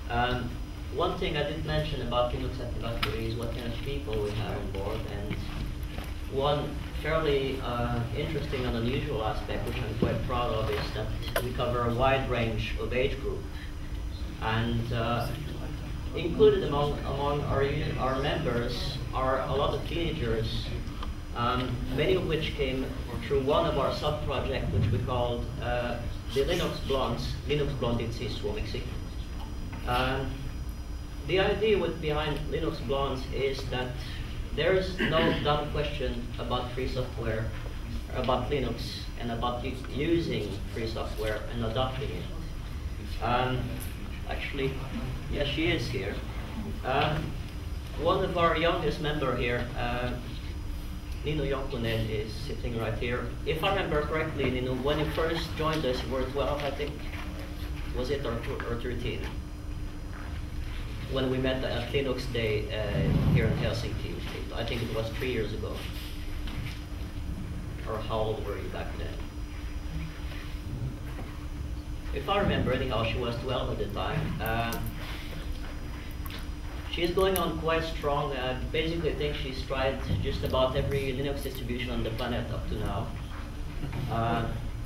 Um, One thing I did mention about Linux Active Directory is what kind of people we have on board, and one fairly interesting and unusual aspect, which I'm quite proud of, is that we cover a wide range of age group, and included among our members are a lot of teenagers, many of which came through one of our sub-projects, which we called the Linux Blonde in Swomixi. The idea behind Linux Blondes is that there is no dumb question about free software, about Linux, and about using free software and adopting it. Actually, yeah, she is here. One of our youngest member here, Nino Jonkunen, is sitting right here. If I remember correctly, Nino, when you first joined us, you were 12, I think. Was it, or 13? When we met at Linux Day here in Helsinki. I think it was 3 years ago. Or how old were you back then? If I remember anyhow, she was 12 at the time. She's going on quite strong. Basically, I think she's tried just about every Linux distribution on the planet up to now.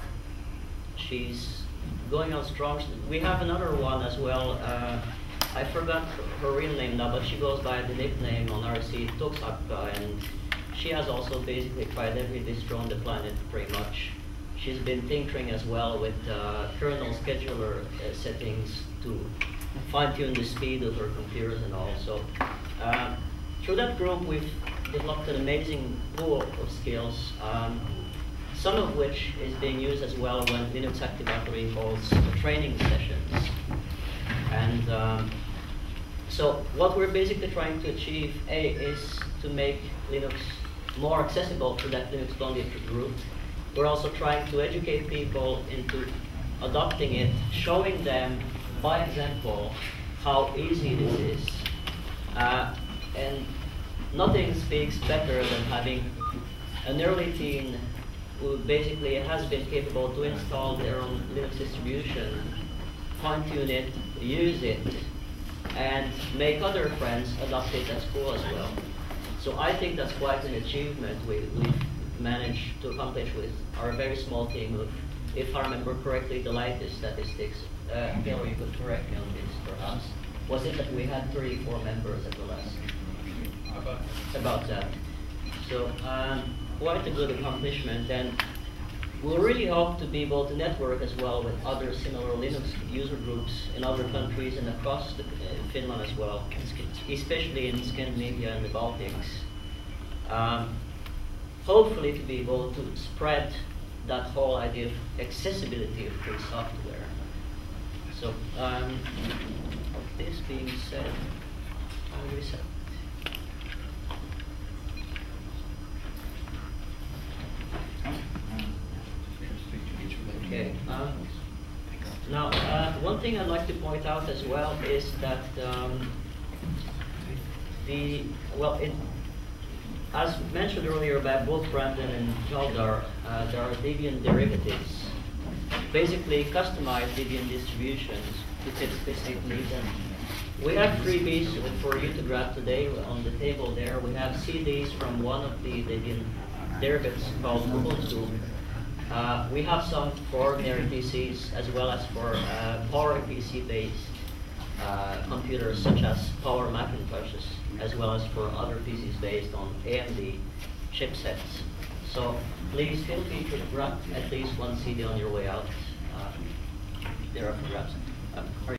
She's going on strong. We have another one as well. I forgot her real name now, but she goes by the nickname on RC Toksakka, and she has also basically tried every distro on the planet pretty much. She's been tinkering as well with kernel scheduler settings to fine-tune the speed of her computers and all. So through that group, we've developed an amazing pool of skills, some of which is being used as well when Linux Active Directory holds training sessions. And so what we're basically trying to achieve, is to make Linux more accessible to that Linux Blonde group. We're also trying to educate people into adopting it, showing them by example how easy this is. And nothing speaks better than having an early teen who basically has been capable to install their own Linux distribution, fine-tune it, use it, and make other friends adopt it at school as well. So I think that's quite an achievement we've managed to accomplish with our very small team of, if I remember correctly, the latest statistics, Taylor, you could correct me on this perhaps, was it that we had 34 members at the last? About that. So quite a good accomplishment, and we'll really hope to be able to network as well with other similar Linux user groups in other countries and across Finland as well, especially in Scandinavia and the Baltics. Hopefully to be able to spread that whole idea of accessibility of free software. So this being said, I'll reset. Okay. Now, one thing I'd like to point out as well is that as mentioned earlier by both Brandon and Jaldar, there are Debian derivatives, basically customized Debian distributions to fit specific needs. And we have freebies for you to grab today on the table there. We have CDs from one of the Debian derivatives called Ubuntu. We have some for ordinary PCs as well as for PowerPC-based computers such as Power Macintoshes, as well as for other PCs based on AMD chipsets. So please feel free to grab at least one CD on your way out. There are for grabs.